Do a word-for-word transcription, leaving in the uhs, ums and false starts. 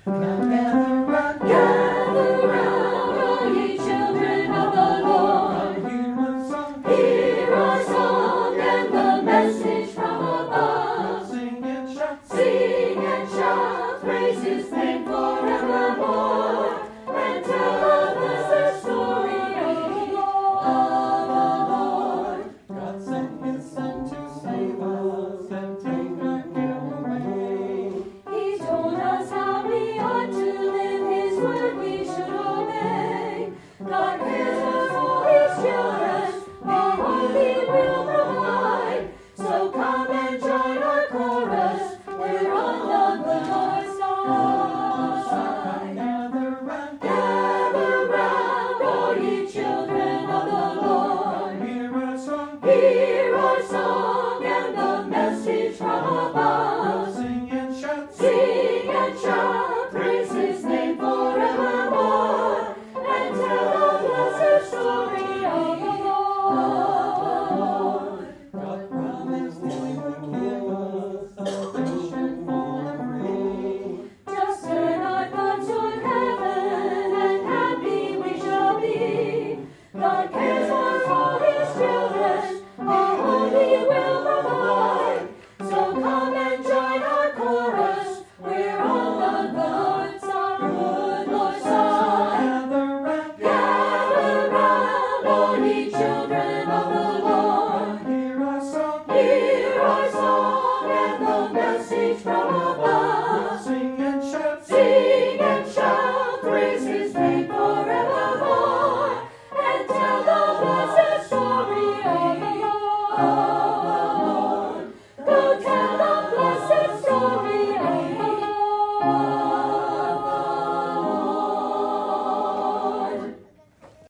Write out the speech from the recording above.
Gather round, Gather round, all ye children of the Lord. hear a song, Hear our song and the message from above. sing and shout, Sing and shout, praise His name forevermore, and tell others the story of the Lord. God sent His Son to save us and take our guilt away. He told us how we ought to live, His word we should obey. God cares for His children, our hope He will provide. So come and join our chorus, we're on the Lord's side. Gather round, Gather round, all ye children of the Lord. hear a song, Hear our song and the message from above. sing and shout, Sing and shout,